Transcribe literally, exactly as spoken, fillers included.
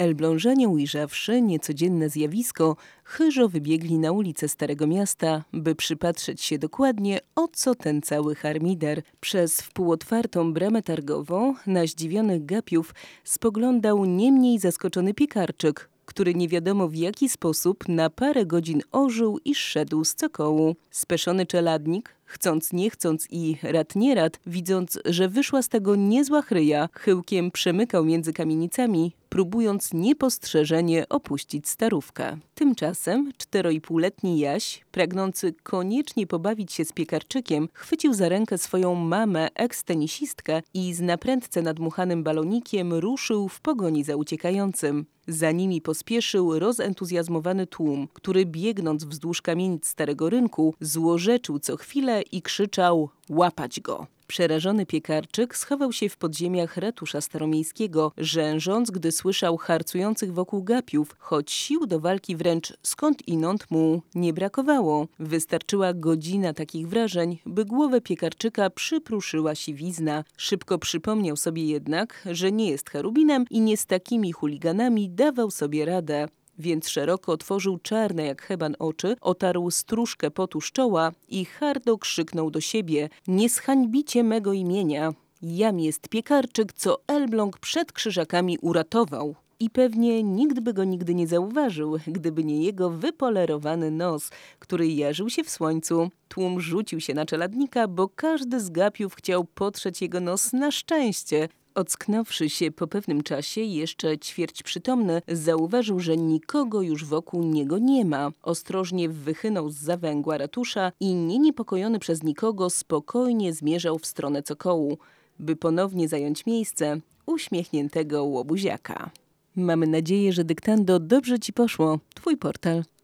Elblążanie, ujrzawszy niecodzienne zjawisko, chyżo wybiegli na ulice Starego Miasta, by przypatrzeć się dokładnie, o co ten cały harmider. Przez wpółotwartą bramę targową na zdziwionych gapiów spoglądał nie mniej zaskoczony piekarczyk, który nie wiadomo w jaki sposób na parę godzin ożył i szedł z cokołu. Speszony czeladnik, chcąc nie chcąc i rad nie rad, widząc, że wyszła z tego niezła chryja, chyłkiem przemykał między kamienicami, próbując niepostrzeżenie opuścić starówkę. Tymczasem cztero i półletni Jaś, pragnący koniecznie pobawić się z piekarczykiem, chwycił za rękę swoją mamę, eks-tenisistkę i z naprędce nadmuchanym balonikiem ruszył w pogoni za uciekającym. Za nimi pospieszył rozentuzjazmowany tłum, który biegnąc wzdłuż kamienic Starego Rynku, złorzeczył co chwilę i krzyczał: łapać go! Przerażony piekarczyk schował się w podziemiach ratusza staromiejskiego, rzężąc, gdy słyszał harcujących wokół gapiów, choć sił do walki wręcz skądinąd mu nie brakowało. Wystarczyła godzina takich wrażeń, by głowę piekarczyka przypruszyła siwizna. Szybko przypomniał sobie jednak, że nie jest cherubinem i nie z takimi chuliganami dawał sobie radę. Więc szeroko otworzył czarne jak heban oczy, otarł stróżkę potu z czoła i hardo krzyknął do siebie: nie zhańbicie mego imienia. Jam jest piekarczyk, co Elbląg przed krzyżakami uratował. I pewnie nikt by go nigdy nie zauważył, gdyby nie jego wypolerowany nos, który jarzył się w słońcu. Tłum rzucił się na czeladnika, bo każdy z gapiów chciał potrzeć jego nos na szczęście. Ocknąwszy się po pewnym czasie, jeszcze ćwierć przytomny, zauważył, że nikogo już wokół niego nie ma. Ostrożnie wychynął zza węgła ratusza i nieniepokojony przez nikogo spokojnie zmierzał w stronę cokołu, by ponownie zająć miejsce uśmiechniętego łobuziaka. Mamy nadzieję, że dyktando dobrze ci poszło. Twój portal.